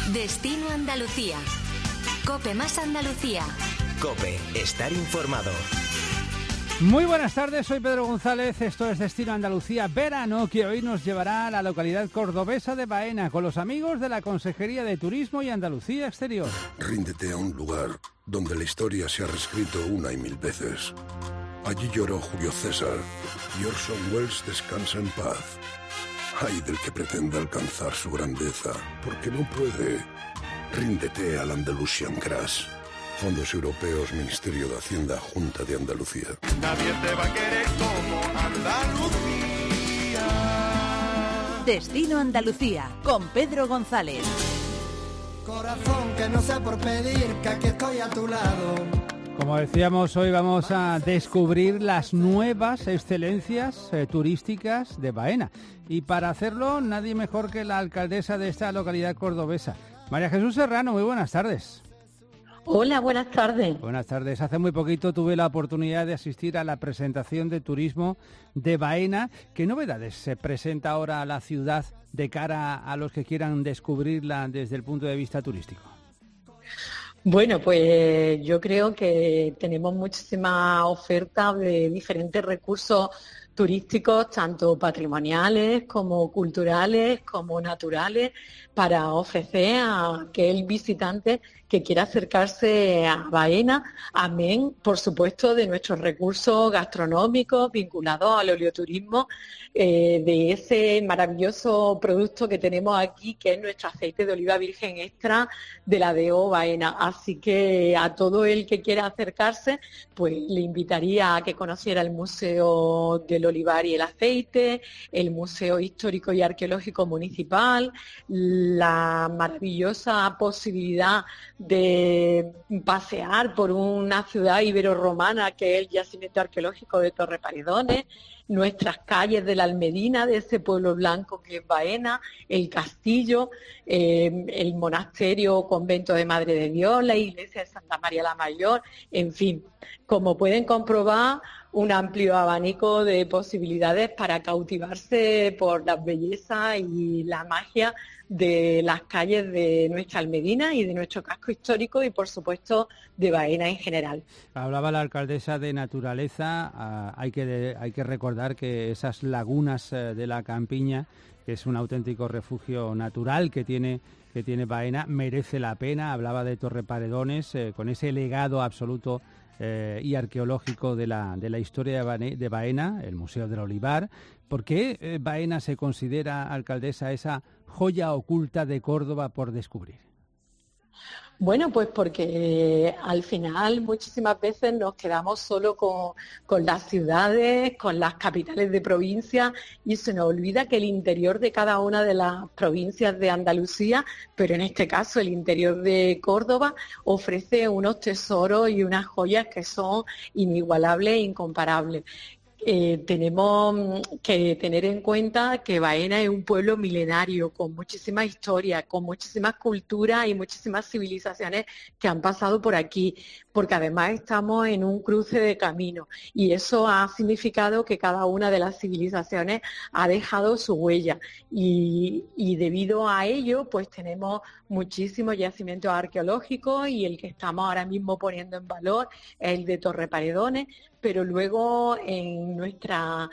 Destino Andalucía. COPE más Andalucía. COPE, estar informado. Muy buenas tardes, soy Pedro González, esto es Destino Andalucía Verano, que hoy nos llevará a la localidad cordobesa de Baena con los amigos de la Consejería de Turismo y Andalucía Exterior. Ríndete a un lugar donde la historia se ha reescrito una y mil veces. Allí lloró Julio César y Orson Welles descansa en paz. Ay del que pretenda alcanzar su grandeza, porque no puede. Ríndete al Andalusian Crash. Fondos Europeos, Ministerio de Hacienda, Junta de Andalucía. Nadie te va a querer como Andalucía. Destino Andalucía, con Pedro González. Corazón, que no sea por pedir, que aquí estoy a tu lado. Como decíamos, hoy vamos a descubrir las nuevas excelencias turísticas de Baena. Y para hacerlo, nadie mejor que la alcaldesa de esta localidad cordobesa. María Jesús Serrano, muy buenas tardes. Hola, buenas tardes. Buenas tardes. Hace muy poquito tuve la oportunidad de asistir a la presentación de turismo de Baena. ¿Qué novedades se presenta ahora a la ciudad de cara a los que quieran descubrirla desde el punto de vista turístico? Bueno, pues yo creo que tenemos muchísima oferta de diferentes recursos turísticos, tanto patrimoniales como culturales, como naturales, para ofrecer a aquel visitante que quiera acercarse a Baena, amén, por supuesto, de nuestros recursos gastronómicos vinculados al oleoturismo, de ese maravilloso producto que tenemos aquí, que es nuestro aceite de oliva virgen extra de la DO Baena. Así que a todo el que quiera acercarse, pues le invitaría a que conociera el Museo del Olivar y el Aceite, el Museo Histórico y Arqueológico Municipal, la maravillosa posibilidad de pasear por una ciudad ibero-romana que es el yacimiento arqueológico de Torreparedones, nuestras calles de la Almedina, de ese pueblo blanco que es Baena, el castillo, el monasterio o convento de Madre de Dios, la iglesia de Santa María la Mayor, en fin, como pueden comprobar, un amplio abanico de posibilidades para cautivarse por la belleza y la magia de las calles de nuestra Almedina y de nuestro casco histórico y, por supuesto, de Baena en general. Hablaba la alcaldesa de naturaleza. Hay que recordar que esas lagunas de la Campiña, que es un auténtico refugio natural que tiene Baena, merece la pena. Hablaba de Torreparedones, con ese legado absoluto y arqueológico de la historia de Baena, el Museo del Olivar. ¿Por qué Baena se considera, alcaldesa, esa joya oculta de Córdoba por descubrir? Bueno, pues porque al final muchísimas veces nos quedamos solo con las ciudades, con las capitales de provincia y se nos olvida que el interior de cada una de las provincias de Andalucía, pero en este caso el interior de Córdoba, ofrece unos tesoros y unas joyas que son inigualables e incomparables. Tenemos que tener en cuenta que Baena es un pueblo milenario, con muchísima historia, con muchísimas culturas y muchísimas civilizaciones que han pasado por aquí, porque además estamos en un cruce de caminos y eso ha significado que cada una de las civilizaciones ha dejado su huella y debido a ello pues tenemos muchísimos yacimientos arqueológicos y el que estamos ahora mismo poniendo en valor es el de Torreparedones, pero luego en nuestra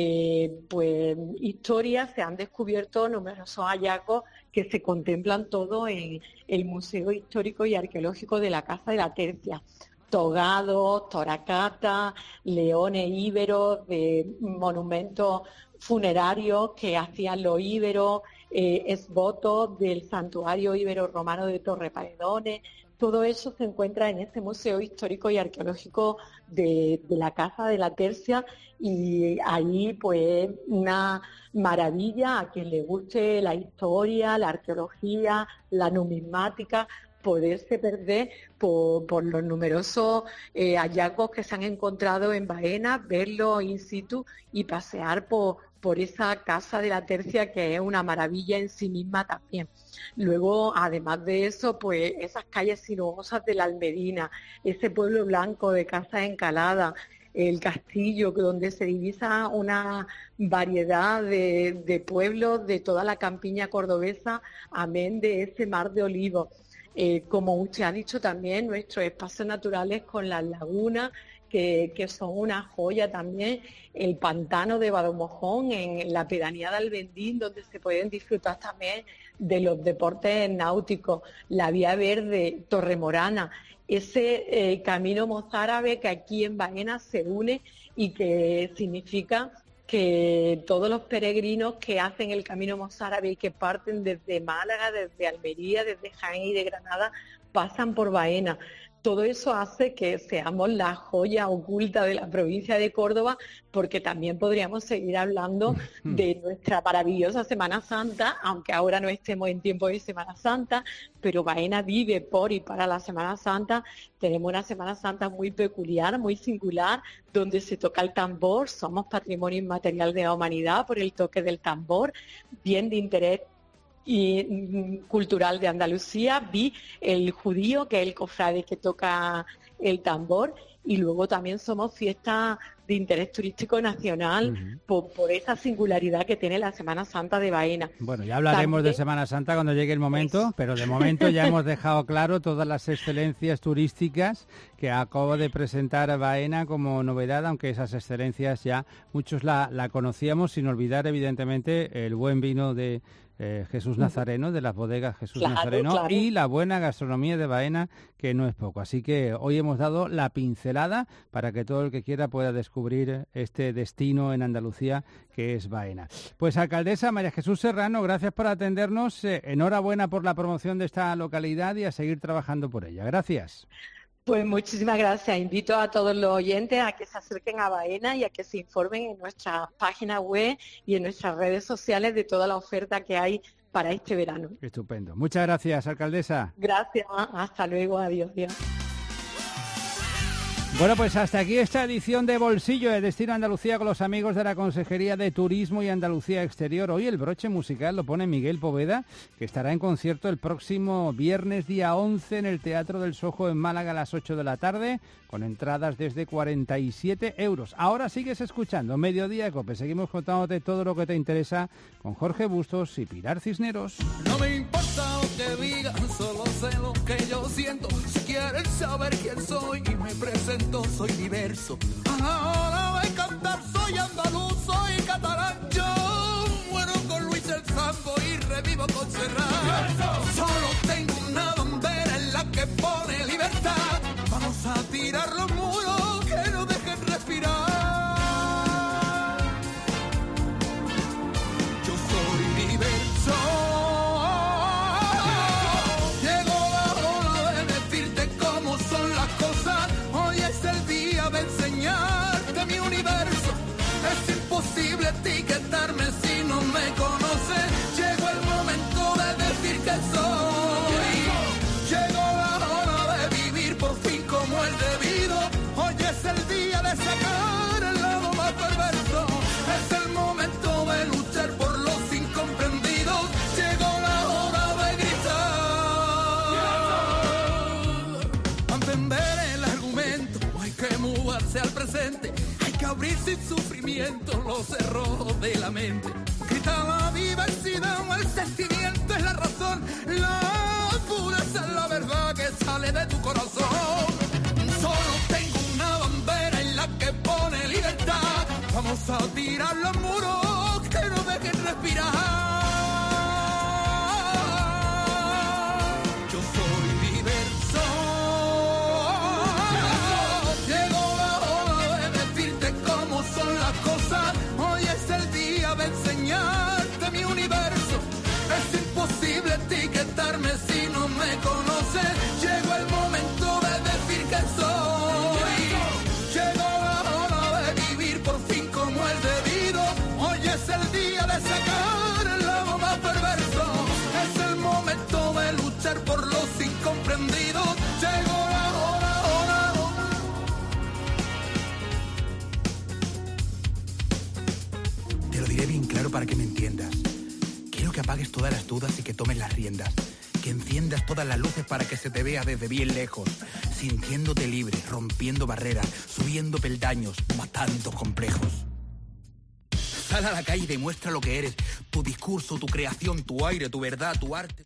historia se han descubierto numerosos hallazgos que se contemplan todos en el Museo Histórico y Arqueológico de la Casa de la Tercia. Togados, toracatas, leones íberos, de monumentos funerarios que hacían los íberos, esvotos del santuario íbero-romano de Torreparedones. Todo eso se encuentra en ese Museo Histórico y Arqueológico de la Casa de la Tercia y ahí pues una maravilla a quien le guste la historia, la arqueología, la numismática, poderse perder por los numerosos hallazgos que se han encontrado en Baena, verlo in situ y pasear por esa Casa de la Tercia que es una maravilla en sí misma también. Luego, además de eso, pues esas calles sinuosas de la Almedina, ese pueblo blanco de Casas Encaladas, el castillo, donde se divisa una variedad de pueblos de toda la campiña cordobesa, amén de ese mar de olivos. Como usted ha dicho también, nuestros espacios naturales con las lagunas, que son una joya también, el pantano de Badamojón en la pedanía de Albendín, donde se pueden disfrutar también de los deportes náuticos, la Vía Verde, Torremorana, ese camino mozárabe que aquí en Baena se une y que significa que todos los peregrinos que hacen el camino mozárabe y que parten desde Málaga, desde Almería, desde Jaén y de Granada, pasan por Baena. Todo eso hace que seamos la joya oculta de la provincia de Córdoba, porque también podríamos seguir hablando de nuestra maravillosa Semana Santa, aunque ahora no estemos en tiempo de Semana Santa, pero Baena vive por y para la Semana Santa. Tenemos una Semana Santa muy peculiar, muy singular, donde se toca el tambor. Somos patrimonio inmaterial de la humanidad por el toque del tambor, bien de interés y cultural de Andalucía. Vi el judío, que es el cofrade que toca el tambor, y luego también somos fiesta de interés turístico nacional por esa singularidad que tiene la Semana Santa de Baena. Bueno, ya hablaremos también de Semana Santa cuando llegue el momento, pero de momento ya hemos dejado claro todas las excelencias turísticas que acabo de presentar Baena como novedad, aunque esas excelencias ya muchos la conocíamos, sin olvidar evidentemente el buen vino de Jesús Nazareno, de las bodegas Jesús Nazareno, y la buena gastronomía de Baena, que no es poco. Así que hoy hemos dado la pincelada para que todo el que quiera pueda descubrir este destino en Andalucía que es Baena. Pues alcaldesa María Jesús Serrano, gracias por atendernos, enhorabuena por la promoción de esta localidad y a seguir trabajando por ella. Gracias. Pues muchísimas gracias. Invito a todos los oyentes a que se acerquen a Baena y a que se informen en nuestra página web y en nuestras redes sociales de toda la oferta que hay para este verano. Estupendo. Muchas gracias, alcaldesa. Gracias. Hasta luego. Adiós. Adiós. Bueno, pues hasta aquí esta edición de Bolsillo de Destino Andalucía con los amigos de la Consejería de Turismo y Andalucía Exterior. Hoy el broche musical lo pone Miguel Poveda, que estará en concierto el próximo viernes día 11 en el Teatro del Sojo en Málaga a las 8 de la tarde, con entradas desde 47 euros. Ahora sigues escuchando Mediodía Cope. Seguimos contándote todo lo que te interesa con Jorge Bustos y Pilar Cisneros. No me importa lo que digan, solo sé lo que yo siento. Si quieren saber quién soy y me presento, soy diverso. Ahora voy a cantar, soy andaluz, soy catalán. Yo muero con Luis el Sambo y revivo con Serrat. Solo tengo una bandera en la que pone libertad. Vamos a tirar los muros que no dejen respirar. Yo soy diverso. Llegó la hora de decirte cómo son las cosas. Hoy es el día de enseñarte mi universo. Es imposible etiquetarme si no me conoces. Llegó el momento de decir que soy. Llegó la hora de vivir por fin como es debido. Hoy es el día de sacar el lado más perverso. Es el momento de luchar por los incomprendidos. Llegó la hora de gritar. Entender el argumento, hay que mudarse al presente. Hay que abrir sin sufrimiento los cerrojos de la mente. Grita la diversidad, el sentimiento es la razón. La pureza es la verdad que sale de tu corazón. Solo tengo una bandera en la que pone libertad. Vamos a tirar los muros que no dejen respirar. Yo soy diverso. Llegó la hora de decirte cómo son las cosas. Hoy es el día de enseñarte mi universo. Es imposible etiquetarme si no me conoces. Llegó el momento de decir que soy. Llegó la hora de vivir por fin como es debido. Hoy es el día de sacar el lado más perverso. Es el momento de luchar por los incomprendidos. Llegó la hora. Te lo diré bien claro para que me entiendas. Quiero que apagues todas las dudas y que tomes las riendas. Que enciendas todas las luces para que se te vea desde bien lejos, sintiéndote libre, rompiendo barreras, subiendo peldaños, matando complejos. Sal a la calle y demuestra lo que eres, tu discurso, tu creación, tu aire, tu verdad, tu arte.